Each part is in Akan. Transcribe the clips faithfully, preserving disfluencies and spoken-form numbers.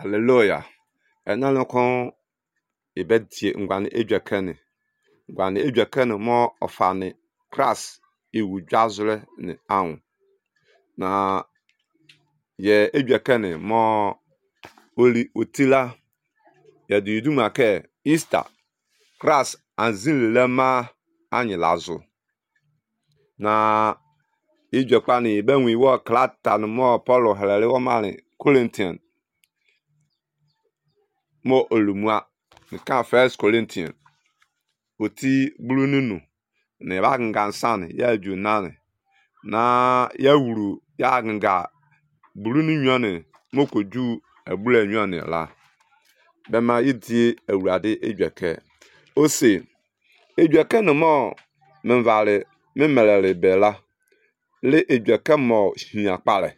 Hallelujah. Enalo kon ibedie ngwane edwakane. Ngwane edwakane mo ofane class iwudwazure ne anwo. Na ye edwakane mo oli utila ya diduma ke Easter class anzin lema anyilazo. Na edwakane ibenwi wo klata no mo Paulo halale wo male Corinthian mo olumwa nka First Corinthians oti blununu ne bagansan ya junane na ya wuru ya ganga blunu nwane mokoju abula nwane la bema yiti awurade edwake ose edwake no mo menvale memelele bela le edwake mo hia pare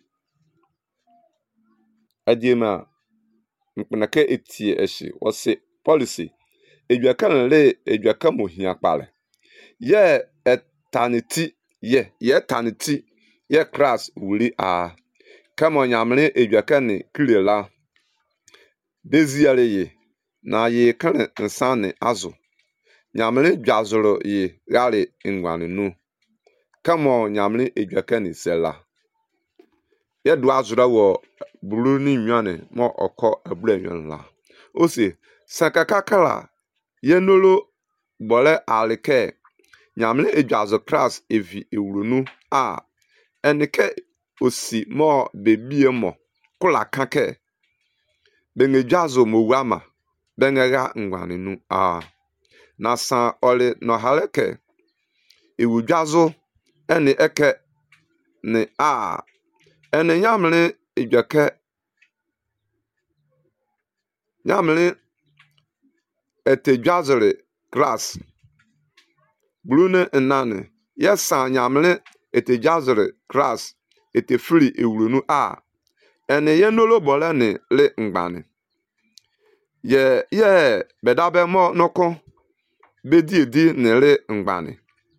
adiema mkpenake etie eshi wose policy edwaka le edwaka mo hia pare ye eternity ye ye eternity ye class wuri a kama nyamle edwaka ne kilela beziare ye na ye kan nsane azu nyamle dwazoro ye gare ngwane nu kama nyamle edwaka ne sela ye do azura wo buru ni nwane mo oko abura nwan la osi sakakakala ye nolo bole alike nyamle edwazo class evi ewurunu a enike osi mo bebie mo kula kake benedwazo mo wama benega ngwanenu a na san ole no haleke ewudwazo ene eke ne a ene nyamle edwake nyamle etedwazore class blune enane yesa nyamle etedwazore class etefri ewurunu a ene ye nolo bolane le ngbane ye ye bedabe mo noko bediedi ne le ngbane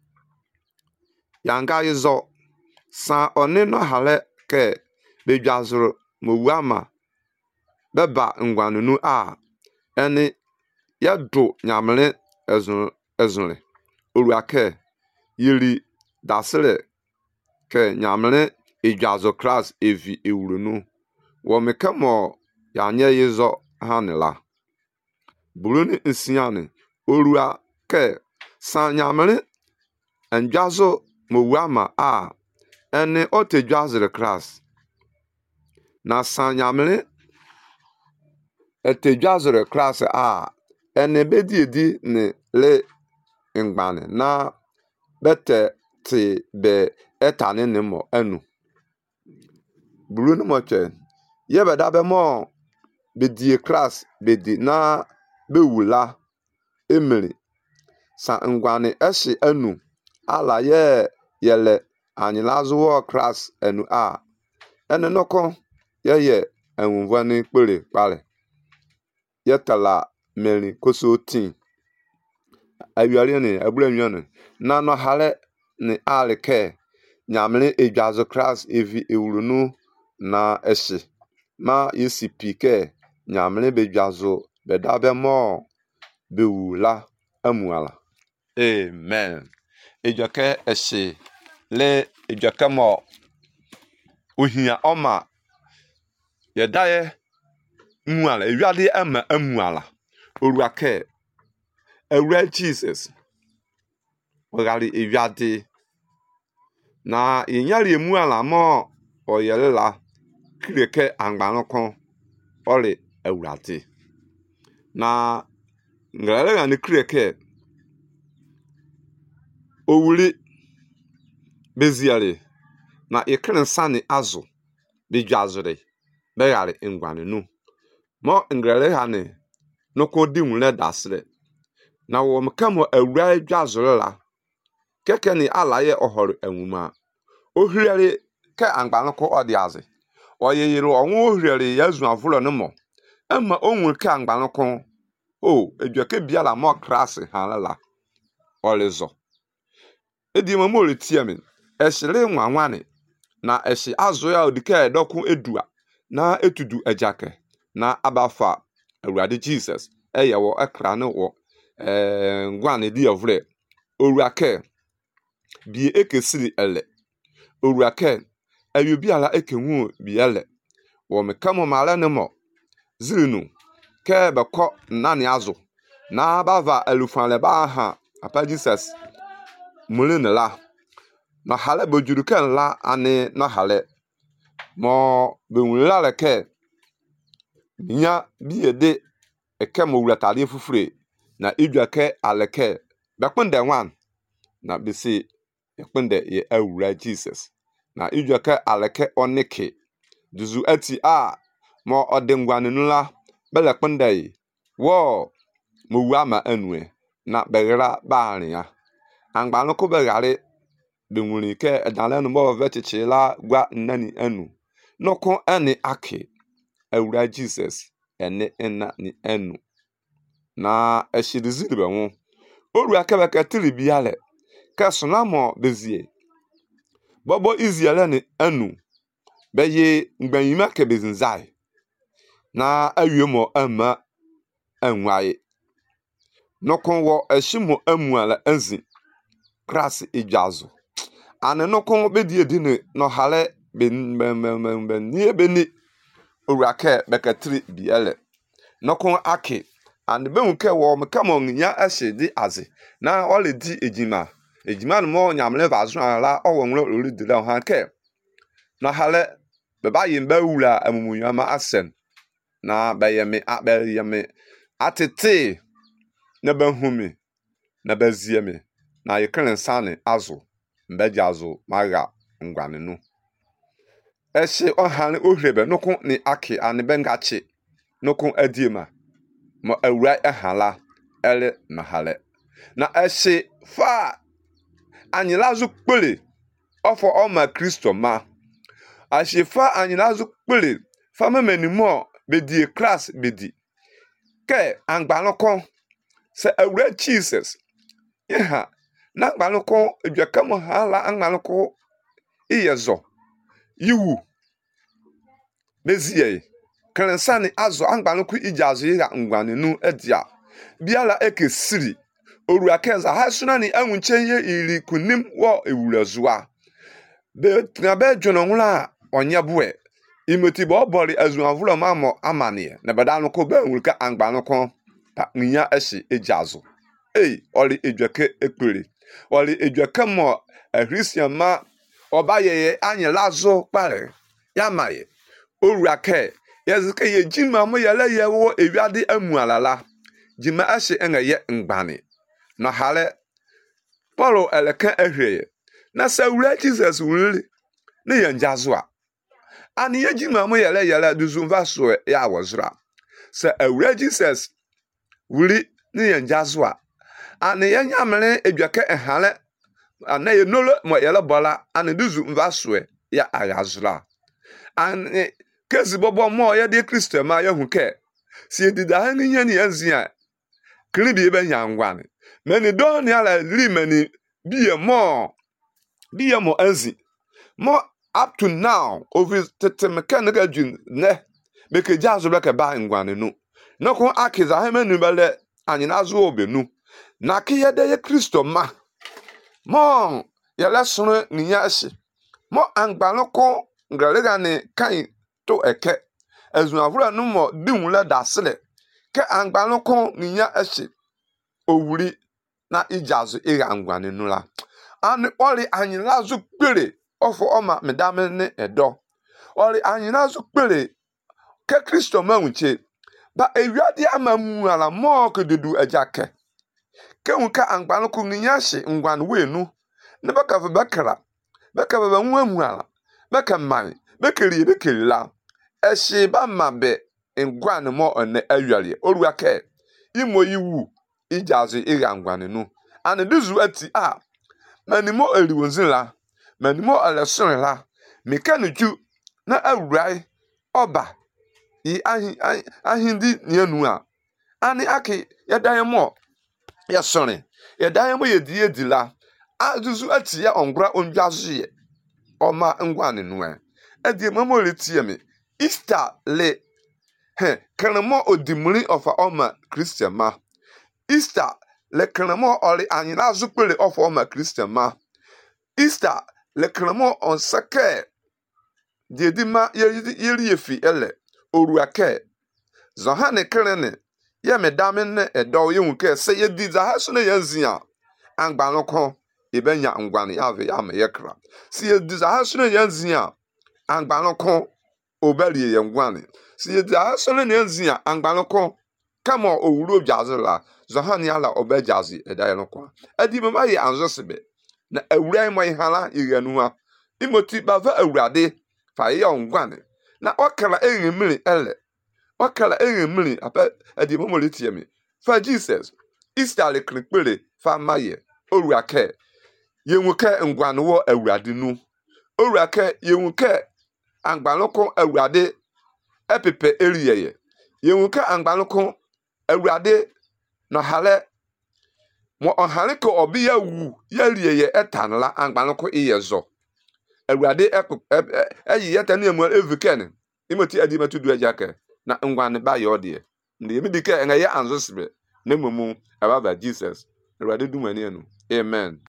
yanga izo san one no hale ke bedwazoro mowama beba ngwanunu a ene yado nyamle ezun ezunle oruake yiri dasere ke nyamle edwazo class evi ewurunu wo mekamo yanye yizo hanela buruni nsiane orua ke san nyamle enjazo mowama a ene otedwazere class na san nyamle etedwazere class a ene bediedi ne le ngbane na bete ti be etane ne mo enu buruni moche ye bedabe mo bedie class bedi na bewula emere sa ngwane eshi enu ala ye yele anyilazo wo class enu a ene noko ye ye enwuvani pere pare ye tala meri kosotin awiare ne abura nwane na no hale ne alike nyamle edwazo class evi ewurunu na eshi ma yesipike nyamle bedwazo bedabe mo bewula amuala amen edwake eshi le edwake mo ohia oma yedaye muala ewiade ama amuala oruake awura Jesus ogali ewiade na yenyari emuala mo oyelela kireke angbanokon ole awurade na ngrele ni kireke owuri beziare na yekren sane azu bedwazore begare ngwanenu mo ngrele hane noko dinwule dasre na wo mkamo awura dwazore la keke ni alaye ohoro enwuma ohirere ke angbanoko odiaze oyeyere onwo ohirere yazu avuro no mo ama onwur ke angbanoko o edwake biala mo class halala olezo edi mo mo retiamin esire nwanwane na eshi azu ya odike edokun edua na etudu ejake na abafa awurade Jesus eye wo ekra ne wo eh ngwane di ovre owurake bi ekesiri ele owurake ayubi ala ekenwu bi ele wo mekamo mala ne mo zirinu ke beko nani azu na bava elufan le ba ha apa Jesus mulene la na hale bojuru ken la ani na hale mo be wunla le ke nya bi ede eke mo wura tade fufure na idwake aleke bekpende wan na bisi bekpende ye awura Jesus na idwake aleke onike duzu ati a mo odengwane nula bele kpende wo mo wura ma anue na begra baani ya angba no ko begare be nwuri ke edale no mo vechichi la gwa nnani anu noko ani ake awura Jesus ene ena ni enu na eshidiziri be won oru akebeke tiri biale kasuna mo bezie bobo iziele ni enu beye ngbanyima ke bezinzai na awiemo ama anwaye nokon wo eshimo amuala anzi krasi ijazo ane nokon bedi edine no hale ben ben ben ben ni ebeni oru ake bekatiri biale nokon ake and be unke wo me kama nya ahye di aze na ole di ejima ejima no mo nyamle vazo ala owo nro lori di la han ke na hale be ba yimba wura amumunwa ma asem na be yeme abe yeme atete na be humi na be zieme na yekren sane azo mbe jazo maga ngwane no ehye ohan ohrebe nokon ni ake ane bengachi nokon adiema mo awura ehala ele mahale na ehye fa anyilazu kpele ofo oma Kristo ma ehye fa anyilazu kpele fa memenimo bedi class bedi ke angbanokon se awura Jesus yeha na angbanokon edwakam hala angbanokon iyezo yiwu bezie krensani azo angbanokon ijazo yiga ngwane nu edia biala ekesiri oru akenza hasuna ni anwunchenye iri kunim wo ewurazuwa be trabe jono nwula onyebue imoti bo bori azuanvulo mamo amanie na badano ko be nwulka angbanokon pa nya eshi ejazo ei oli edwake ekpere oli edwake mo ahristian ma obayeye anyelazo pare yamaye oru ake yazike ye jima mo yele ye wo ewiade amualala jima ashe enga ye ngbani na hale Paulo eleka ehweye na sawura Jesus wuri ne yanjazoa ani ye jima mo yele yele duzumva so ya wozra sa awura Jesus wuri ne yanjazoa ani ye nyamre edwake ehale ana ye nolo mo yele bola ani duzumva so ya agazra ani kezi bobo mo ye de Kristo ma ye huke si edida hani nyani yanzia kribi be nyangwane meni doni ala limeni biye mo biye mo anzi mo up to now over tete mechanical jun ne beke jazo beke ba ngwane nu noko akiza hemenu bele anyinazo obenu na kiye de ye Kristo ma mo ye lesone niyashi mo angbanoko ngalega ne kan to eke ezuavura no mo dinwula dasle ke angbanoko niya eshi owuri na ijazo iga ngwane nula ani ori anyinazo pere ofo oma medame ne edo ori anyinazo pere ke Kristo manwuche ba ewiade amamu ala mo kedudu ajake ke unka angbanoko niya shi ngwane wenu ne baka fa bakara baka ba nwamu ala baka man bekeri bekeri la eshi ba mabe ngwane mo one awale oruake imo yiwu ijazo iga ngwane nu ane duzu ati a manimo eliwonzila manimo alesonla mekanuju na awurai oba yi ahi ahindi nianu a ani aki yadayemo yesone yadayemo yedi yedila aduzu ati ya ongura onjazie oma ngwane nu e edi mamo letieme Easter le he kanamo odimuri of oma Christian ma Easter le kanamo oli anyina zukpele of oma Christian ma Easter le kanamo on sake diedima yeri yefi ele oruake zohane krene ye medame ne edo ye hunke se ye di za haso ne yanzia angbanoko ibenya ngwane ave ya me yekra si ye di za haso ne yanzia angbanoko obali ye ngwane si ye di za haso ne yanzia angbanoko kama owuro jazela zohane ala obejazi edaye no kwa adi mama ye anzosebe na awura mo ihala iganua imoti bava awurade fa ye ngwane na okala enhimiri ele okala enhimiri apa adi mama letiemi fa Jesus Easter le krikpele fa maye oruake yenwuke ngwane wo awurade nu oruake yenwuke angbanoko awurade epepe eriyeye yenwuke angbanoko awurade no hale mo ohale ko obi ya wu ya riyeye etanla angbanoko iyezo awurade eyi yeta ne emu eviken imoti adi matudu ajake na ngwane ba yode ndi mi dike enye anzo sibe na mumu ababa Jesus awurade dumani enu amen.